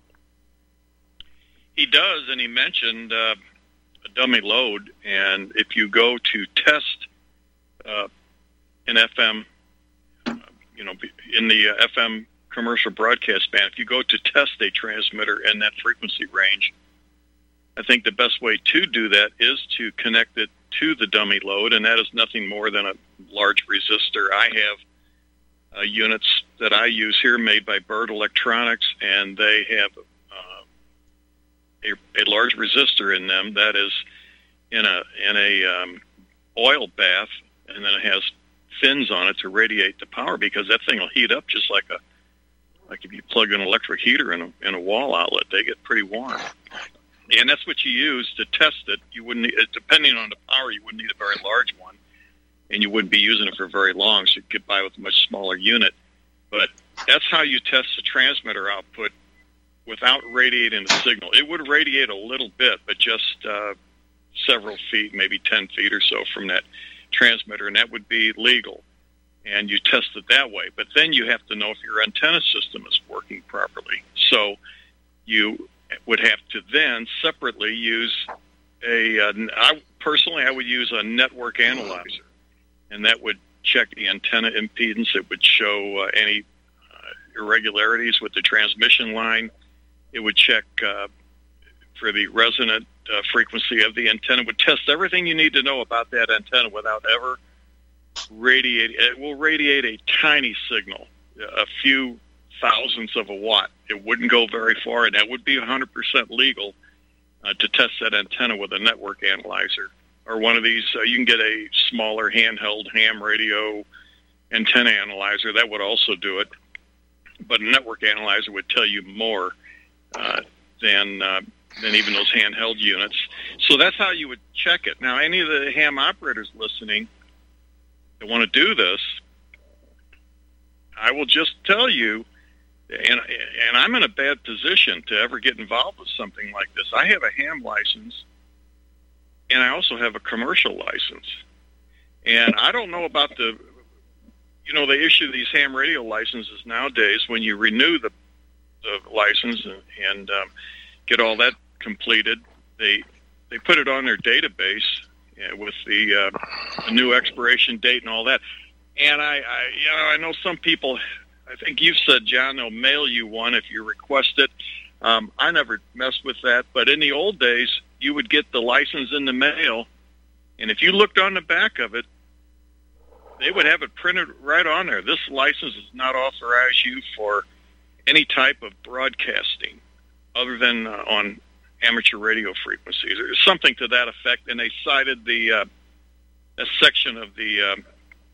He does, and he mentioned uh, a dummy load, and if you go to test uh, an F M, uh, you know, in the uh, F M commercial broadcast band, if you go to test a transmitter in that frequency range, I think the best way to do that is to connect it to the dummy load, and that is nothing more than a large resistor. I have uh, units that I use here made by Bird Electronics, and they have uh, a, a large resistor in them that is in a in a um, oil bath, and then it has fins on it to radiate the power, because that thing will heat up just like a like if you plug an electric heater in a in a wall outlet. They get pretty warm. And that's what you use to test it. You wouldn't, need, depending on the power, you wouldn't need a very large one, and you wouldn't be using it for very long, so you could get by with a much smaller unit. But that's how you test the transmitter output without radiating the signal. It would radiate a little bit, but just uh, several feet, maybe ten feet or so from that transmitter, and that would be legal. And you test it that way. But then you have to know if your antenna system is working properly. So you would have to then separately use a, uh, I, personally, I would use a network analyzer, and that would check the antenna impedance. It would show uh, any uh, irregularities with the transmission line. It would check uh, for the resonant uh, frequency of the antenna. It would test everything you need to know about that antenna without ever radiate. It will radiate a tiny signal, a few thousandths of a watt. It wouldn't go very far, and that would be one hundred percent legal uh, to test that antenna with a network analyzer. Or one of these, uh, you can get a smaller handheld ham radio antenna analyzer. That would also do it. but a network analyzer would tell you more uh, than uh, than even those handheld units. So that's how you would check it. Now, any of the ham operators listening that want to do this, I will just tell you, and and I'm in a bad position to ever get involved with something like this. I have a ham license, and I also have a commercial license. And I don't know about the, you know, they issue these ham radio licenses nowadays. When you renew the, the license and, and um, get all that completed, they they put it on their database uh, with the, uh, the new expiration date and all that. And I, I, you know, I know some people, I think you've said, John, they'll mail you one if you request it. Um, I never messed with that. But in the old days, you would get the license in the mail, and if you looked on the back of it, they would have it printed right on there. This license does not authorize you for any type of broadcasting other than uh, on amateur radio frequencies, or something to that effect. And they cited the uh, a section of the uh,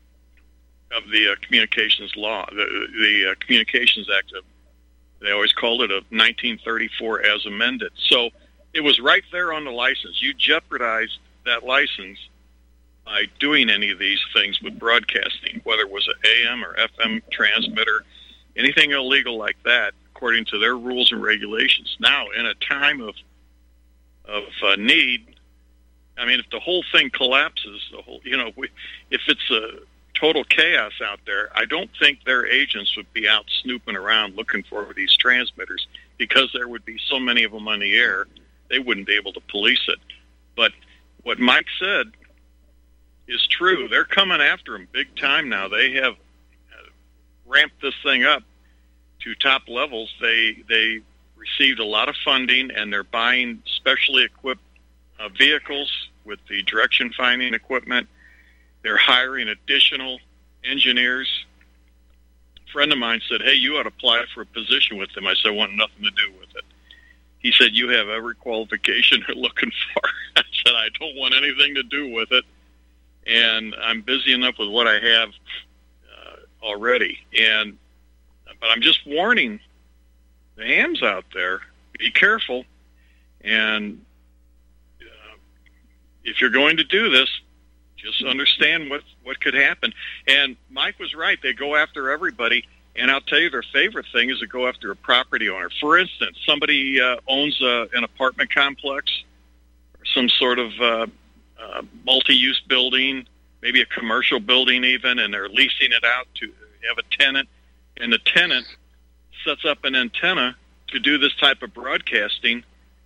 of the uh, Communications Law, the, the uh, Communications Act. Of, they always called it a nineteen thirty-four as amended. So it was right there on the license. You jeopardized that license by doing any of these things with broadcasting, whether it was an A M or F M transmitter, anything illegal like that, according to their rules and regulations. Now, in a time of of uh, need, I mean, if the whole thing collapses, the whole, you know, we, if it's a total chaos out there, I don't think their agents would be out snooping around looking for these transmitters, because there would be so many of them on the air, they wouldn't be able to police it. But what Mike said is true. They're coming after them big time now. They have ramped this thing up to top levels. They they received a lot of funding, and they're buying specially equipped uh, vehicles with the direction finding equipment. They're hiring additional engineers. A friend of mine said, hey, you ought to apply for a position with them. I said, I want nothing to do with it. He said, you have every qualification they're looking for. I said, I don't want anything to do with it. And I'm busy enough with what I have uh, already. And but I'm just warning the hams out there, be careful. And uh, if you're going to do this, just understand what, what could happen. And Mike was right. They go after everybody. And I'll tell you, their favorite thing is to go after a property owner. For instance, somebody uh, owns a, an apartment complex, or some sort of uh, uh, multi-use building, maybe a commercial building even, and they're leasing it out to have a tenant. And the tenant sets up an antenna to do this type of broadcasting.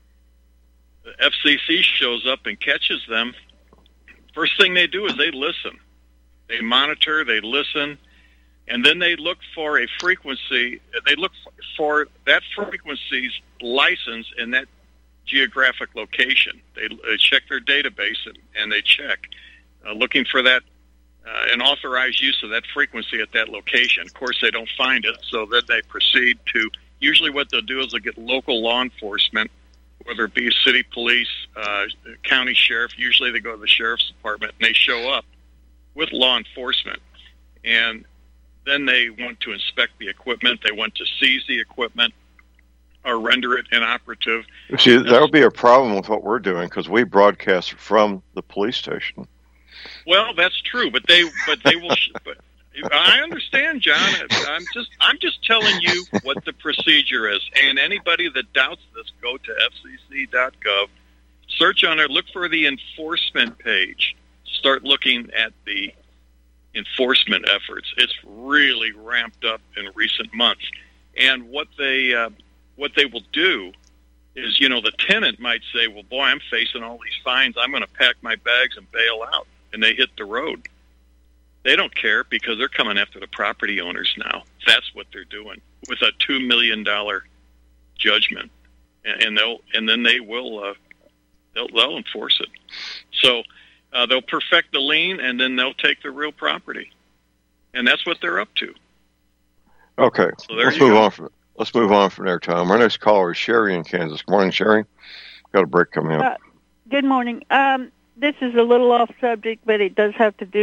The F C C shows up and catches them. First thing they do is they listen. They monitor, they listen, and then they look for a frequency. They look for that frequency's license in that geographic location. They, they check their database, and, and they check, uh, looking for that, uh, an authorized use of that frequency at that location. Of course, they don't find it, so then they proceed to, usually what they'll do is they'll get local law enforcement, whether it be city police, uh, county sheriff. Usually they go to the sheriff's department, and they show up with law enforcement. And then they want to inspect the equipment. They want to seize the equipment or render it inoperative. See, that would be a problem with what we're doing, because we broadcast from the police station. Well, that's true, but they but they will. But I understand, John. I'm just I'm just telling you what the procedure is. And anybody that doubts this, go to F C C dot gov, search on there, look for the enforcement page. Start looking at the enforcement efforts. It's really ramped up in recent months. And what they uh, what they will do is, you know, the tenant might say, well, boy, I'm facing all these fines. I'm going to pack my bags and bail out. And they hit the road. They don't care, because they're coming after the property owners now. That's what they're doing with a two million dollars judgment. And they'll and then they will uh, they'll, they'll enforce it. So uh, they'll perfect the lien, and then they'll take the real property. And that's what they're up to. Okay, so let's move go. on from let's move on from there, Tom. Our next caller is Sherry in Kansas. Good morning, Sherry. Got a break coming up. Uh, good morning. Um, this is a little off subject, but it does have to do with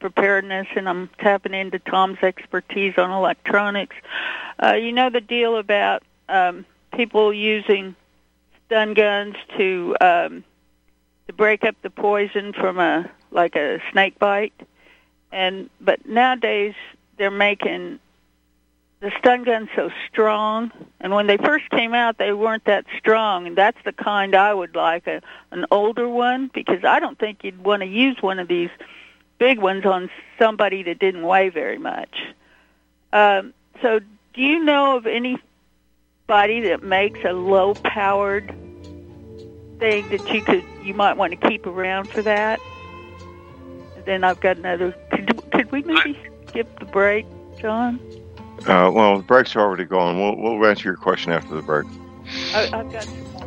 preparedness, and I'm tapping into Tom's expertise on electronics. Uh, you know the deal about um, people using stun guns to um, to break up the poison from a like a snake bite, and but nowadays they're making the stun guns so strong, and when they first came out, they weren't that strong, and that's the kind I would like, a, an older one, because I don't think you'd want to use one of these big ones on somebody that didn't weigh very much. Um, so do you know of anybody that makes a low-powered thing that you could, you might want to keep around for that? And then I've got another, could, could we maybe skip the break, John? Uh, well, the break's already gone. We'll, we'll answer your question after the break. I, I've got some more.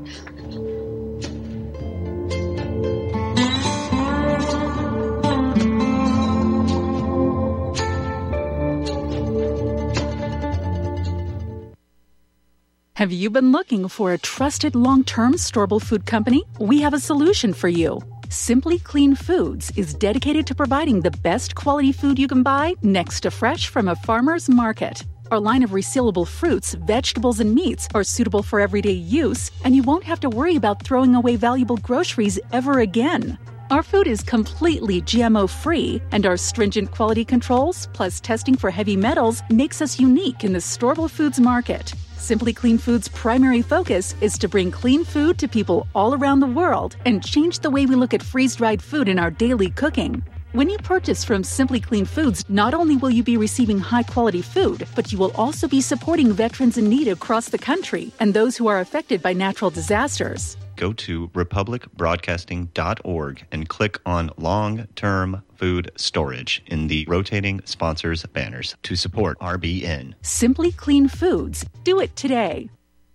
Have you been looking for a trusted long-term storable food company? We have a solution for you. Simply Clean Foods is dedicated to providing the best quality food you can buy next to fresh from a farmer's market. Our line of resealable fruits, vegetables, and meats are suitable for everyday use, and you won't have to worry about throwing away valuable groceries ever again. Our food is completely G M O-free, and our stringent quality controls, plus testing for heavy metals, makes us unique in the storable foods market. Simply Clean Foods' primary focus is to bring clean food to people all around the world and change the way we look at freeze-dried food in our daily cooking. When you purchase from Simply Clean Foods, not only will you be receiving high-quality food, but you will also be supporting veterans in need across the country and those who are affected by natural disasters. Go to republic broadcasting dot org and click on Long-Term Food Storage in the rotating sponsors banners to support R B N. Simply Clean Foods. Do it today.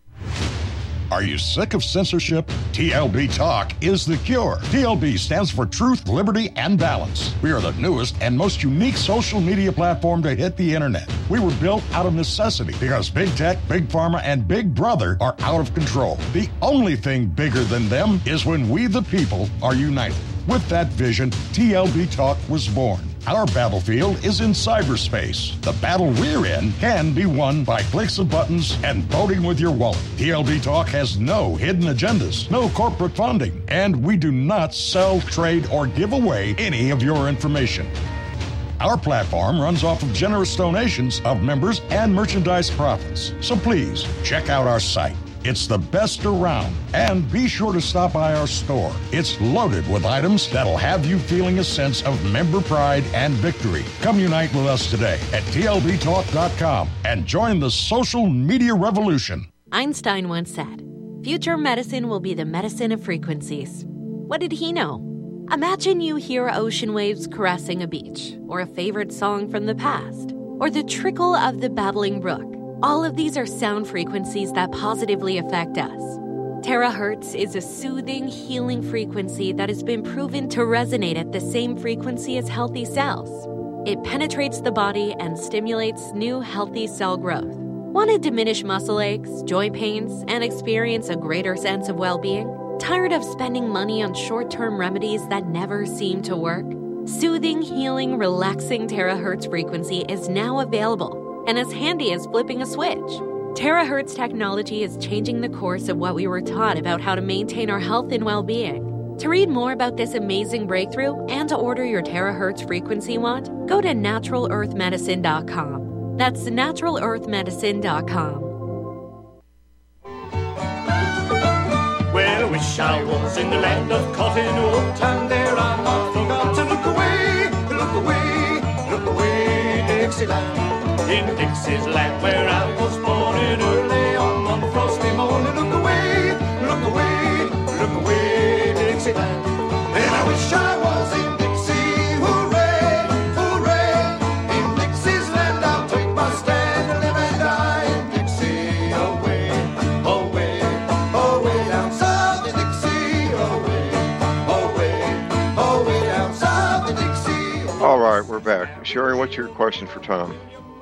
Are you sick of censorship? T L B Talk is the cure. T L B stands for Truth, Liberty, and Balance. We are the newest and most unique social media platform to hit the internet. We were built out of necessity because Big Tech, Big Pharma, and Big Brother are out of control. The only thing bigger than them is when we the people are united. With that vision, T L B Talk was born. Our battlefield is in cyberspace. The battle we're in can be won by clicks of buttons and voting with your wallet. T L B Talk has no hidden agendas, no corporate funding, and we do not sell, trade, or give away any of your information. Our platform runs off of generous donations of members and merchandise profits. So please, check out our site. It's the best around. And be sure to stop by our store. It's loaded with items that'll have you feeling a sense of member pride and victory. Come unite with us today at T L B talk dot com and join the social media revolution. Einstein once said, "Future medicine will be the medicine of frequencies." What did he know? Imagine you hear ocean waves caressing a beach, or a favorite song from the past, or the trickle of the babbling brook. All of these are sound frequencies that positively affect us. Terahertz is a soothing, healing frequency that has been proven to resonate at the same frequency as healthy cells. It penetrates the body and stimulates new, healthy cell growth. Want to diminish muscle aches, joint pains, and experience a greater sense of well-being? Tired of spending money on short-term remedies that never seem to work? Soothing, healing, relaxing terahertz frequency is now available and as handy as flipping a switch. Terahertz technology is changing the course of what we were taught about how to maintain our health and well-being. To read more about this amazing breakthrough and to order your terahertz frequency wand, go to natural earth medicine dot com. That's natural earth medicine dot com. Well, I wish I was in the land of cotton wool, and there I not forgot to look away, look away, look away, Dixieland. In Dixie's land where I was born in early on one frosty morning. Look away, look away, look away, Dixieland. And I wish I was in Dixie, hooray, hooray. In Dixie's land I'll take my stand and live and die in Dixie. Away, away, away down south in Dixie. Away, away, away down south in Dixie. All right, we're back. Sherry, what's your question for Tom?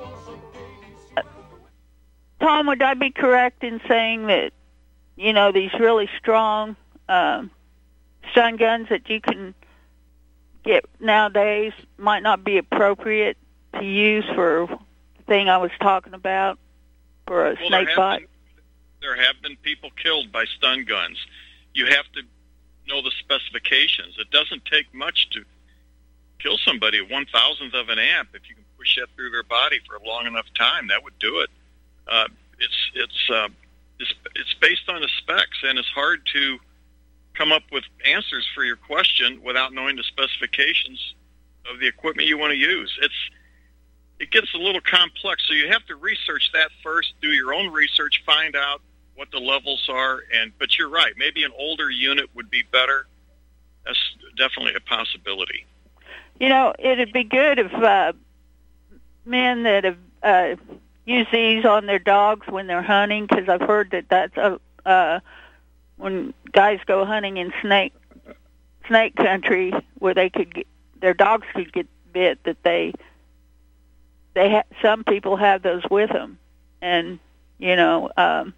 Tom, would I be correct in saying that, you know, these really strong um, stun guns that you can get nowadays might not be appropriate to use for the thing I was talking about for a well, snake there bite? Been, there have been people killed by stun guns. You have to know the specifications. It doesn't take much to kill somebody. One thousandth of an amp, if you can push that through their body for a long enough time, that would do it. Uh, it's it's, uh, it's it's based on the specs, and it's hard to come up with answers for your question without knowing the specifications of the equipment you want to use. It's it gets a little complex, so you have to research that first, do your own research, find out what the levels are, and but you're right, maybe an older unit would be better. That's definitely a possibility. You know, it'd be good if uh, men that have uh, used these on their dogs when they're hunting, because I've heard that that's a uh, when guys go hunting in snake snake country where they could get, their dogs could get bit, that they they ha- some people have those with them, and you know, um,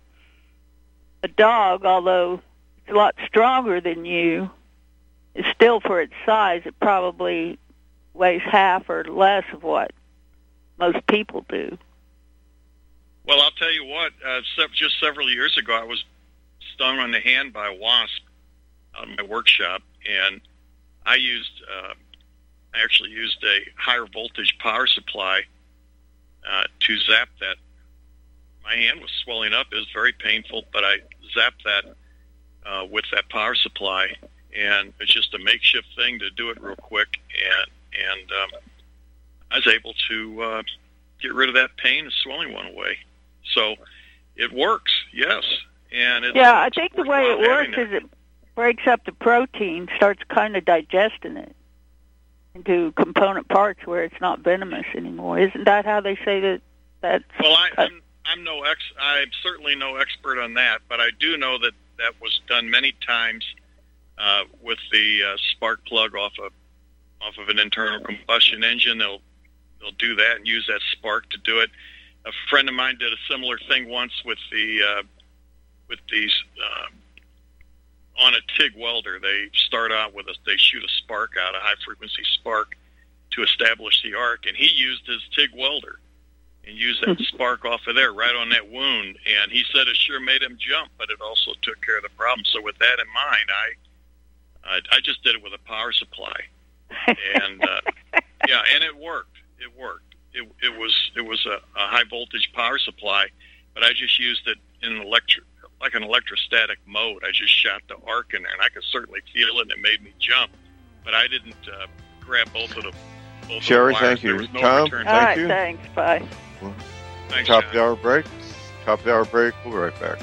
a dog, although it's a lot stronger than you, is still, for its size, it probably weighs half or less of what most people do. Well, I'll tell you what, uh, just several years ago, I was stung on the hand by a wasp out of my workshop, and I used, uh, I actually used a higher voltage power supply uh, to zap that. My hand was swelling up. It was very painful, but I zapped that uh, with that power supply, and it's just a makeshift thing to do it real quick, and and um, I was able to uh, get rid of that pain. The swelling went away. So it works, yes. And it's, yeah, I think the way it works it. is it breaks up the protein, starts kind of digesting it into component parts where it's not venomous anymore. Isn't that how they say that? That's well, I, I'm I'm no ex. I'm certainly no expert on that, but I do know that that was done many times uh, with the uh, spark plug off of off of an internal combustion engine. They'll they'll do that and use that spark to do it. A friend of mine did a similar thing once with the uh, with these uh, on a TIG welder. They start out with a they shoot a spark out, a high frequency spark, to establish the arc, and he used his TIG welder and used that spark off of there right on that wound. And he said it sure made him jump, but it also took care of the problem. So with that in mind, I I, I just did it with a power supply, and uh, yeah, and it worked. It worked. It, it was it was a, a high voltage power supply, but I just used it in an electric like an electrostatic mode. I just shot the arc in there, and I could certainly feel it, and it made me jump. But I didn't uh, grab both of the both Sherry, of the wires. thank you. There was no Tom, return. All thank right, you. thanks. Bye. Thanks, Top John. of the hour break. Top of the hour break. We'll be right back.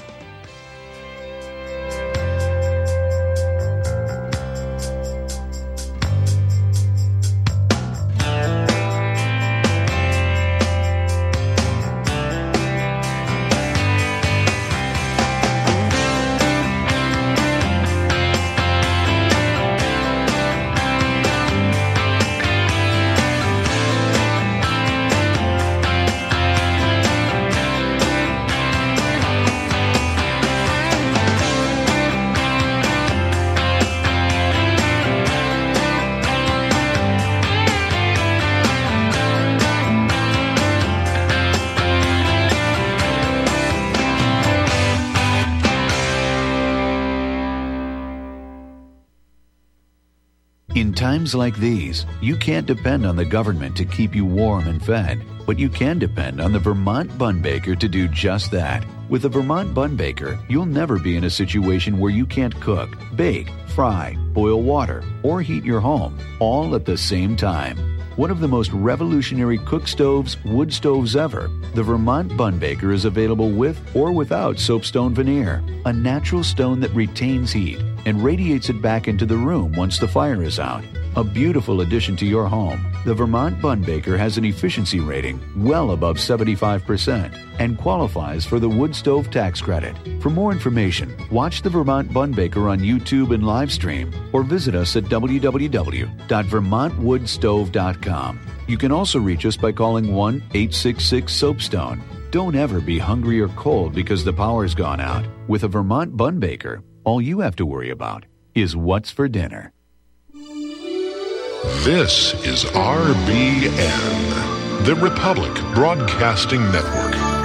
In times like these, you can't depend on the government to keep you warm and fed, but you can depend on the Vermont Bun Baker to do just that. With the Vermont Bun Baker, you'll never be in a situation where you can't cook, bake, fry, boil water, or heat your home, all at the same time. One of the most revolutionary cook stoves, wood stoves ever, the Vermont Bun Baker is available with or without soapstone veneer, a natural stone that retains heat and radiates it back into the room once the fire is out. A beautiful addition to your home, the Vermont Bun Baker has an efficiency rating well above seventy-five percent and qualifies for the wood stove tax credit. For more information, watch the Vermont Bun Baker on YouTube and live stream, or visit us at w w w dot vermont wood stove dot com. You can also reach us by calling one eight six six soapstone. Don't ever be hungry or cold because the power's gone out. With a Vermont Bun Baker, all you have to worry about is what's for dinner. This is R B N, the Republic Broadcasting Network.